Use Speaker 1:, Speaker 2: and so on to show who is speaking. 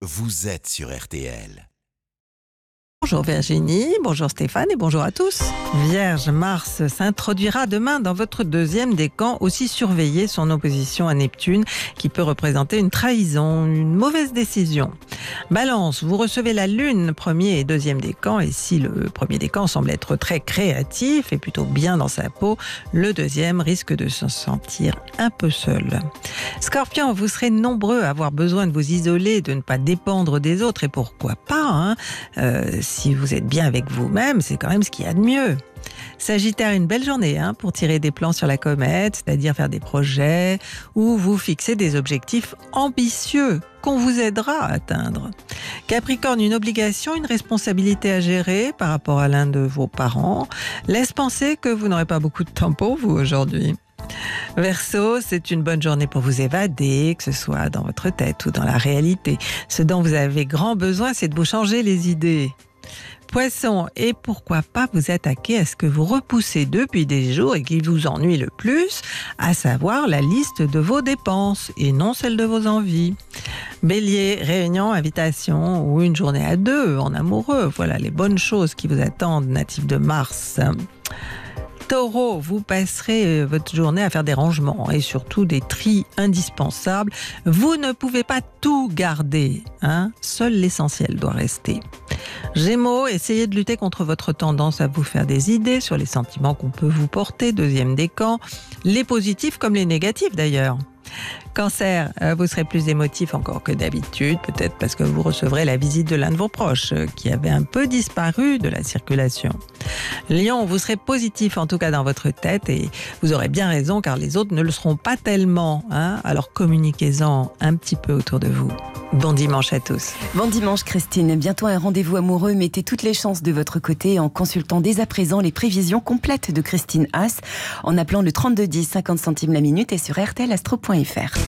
Speaker 1: vous êtes sur RTL.
Speaker 2: Bonjour Virginie, bonjour Stéphane et bonjour à tous. Vierge, Mars s'introduira demain dans votre deuxième décan, aussi surveillez son opposition à Neptune qui peut représenter une trahison, une mauvaise décision. Balance, vous recevez la Lune, premier et deuxième décan, et si le premier décan semble être très créatif et plutôt bien dans sa peau, le deuxième risque de se sentir un peu seul. Scorpion, vous serez nombreux à avoir besoin de vous isoler, de ne pas dépendre des autres, et pourquoi pas, si vous êtes bien avec vous-même, c'est quand même ce qu'il y a de mieux. Sagittaire, une belle journée pour tirer des plans sur la comète, c'est-à-dire faire des projets ou vous fixer des objectifs ambitieux qu'on vous aidera à atteindre. Capricorne, une obligation, une responsabilité à gérer par rapport à l'un de vos parents laisse penser que vous n'aurez pas beaucoup de temps pour vous aujourd'hui. Verseau, c'est une bonne journée pour vous évader, que ce soit dans votre tête ou dans la réalité. Ce dont vous avez grand besoin, c'est de vous changer les idées. Poisson, et pourquoi pas vous attaquer à ce que vous repoussez depuis des jours et qui vous ennuie le plus, à savoir la liste de vos dépenses et non celle de vos envies. Bélier, réunion, invitation ou une journée à deux en amoureux, voilà les bonnes choses qui vous attendent, natifs de Mars. Taureau, vous passerez votre journée à faire des rangements et surtout des tris indispensables. Vous ne pouvez pas tout garder, seul l'essentiel doit rester. Gémeaux, essayez de lutter contre votre tendance à vous faire des idées sur les sentiments qu'on peut vous porter, deuxième décan, les positifs comme les négatifs d'ailleurs. Cancer, vous serez plus émotif encore que d'habitude, peut-être parce que vous recevrez la visite de l'un de vos proches qui avait un peu disparu de la circulation. Lion, vous serez positif en tout cas dans votre tête et vous aurez bien raison car les autres ne le seront pas tellement, alors communiquez-en un petit peu autour de vous. Bon dimanche à tous.
Speaker 3: Bon dimanche Christine, bientôt un rendez-vous amoureux, mettez toutes les chances de votre côté en consultant dès à présent les prévisions complètes de Christine Haas en appelant le 3210 50 centimes la minute et sur rtlastro.fr.